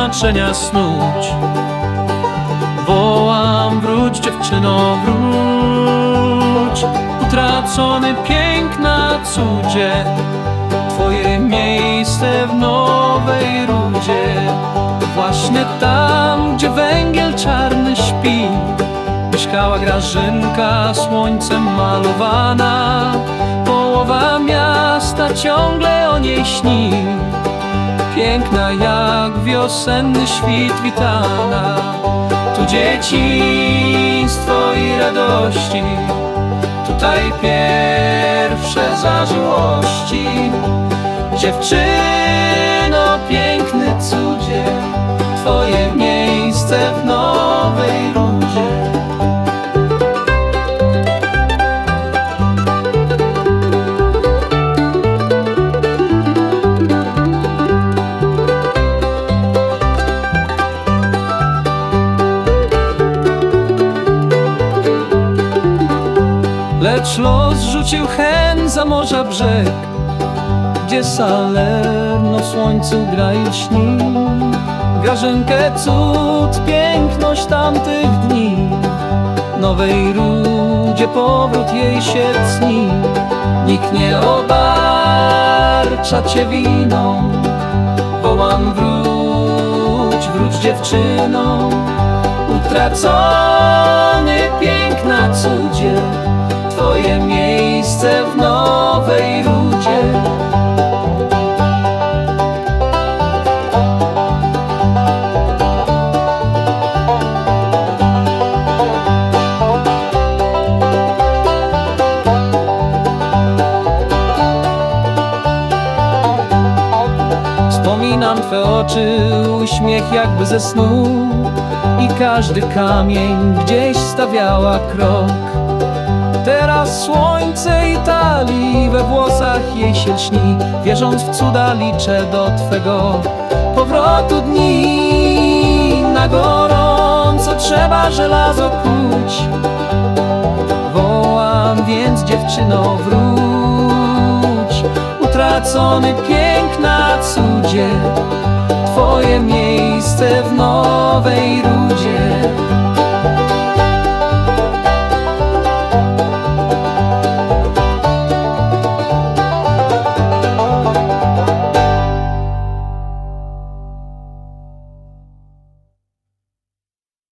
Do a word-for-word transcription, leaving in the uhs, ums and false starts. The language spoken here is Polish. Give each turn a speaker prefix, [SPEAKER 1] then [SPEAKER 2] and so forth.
[SPEAKER 1] znaczenia snuć. Wołam, wróć dziewczyno, wróć, utracony piękna cudzie, twoje miejsce w nowej rudzie. Właśnie tam, gdzie węgiel czarny śpi, mieszkała Grażynka, słońcem malowana. Połowa miasta ciągle o niej śni, piękna jak wiosenny świt witana. Tu dzieciństwo i radości, tutaj pierwsze zażyłości. Dziewczyno, piękny cudzie, twoje miejsce w nowej rudzie. Lecz los rzucił hen za morza brzeg, gdzie Salerno w słońcu gra i lśni. Grażynkę cud, piękność tamtych dni, nowej rudzie powrót jej się cni. Nikt nie obarcza cię winą, wołam, wróć, wróć dziewczyno, utracony piękna cudzie, twoje miejsce w nowej rudzie. Wspominam twe oczy, uśmiech jakby ze snu, i każdy kamień gdzieś stawiała krok. Teraz słońce Italii we włosach jej się lśni, wierząc w cuda liczę do twego powrotu dni. Na gorąco trzeba żelazo kuć, wołam więc, dziewczyno, wróć, utracony piękna cudzie, twoje miejsce w nowej rudzie.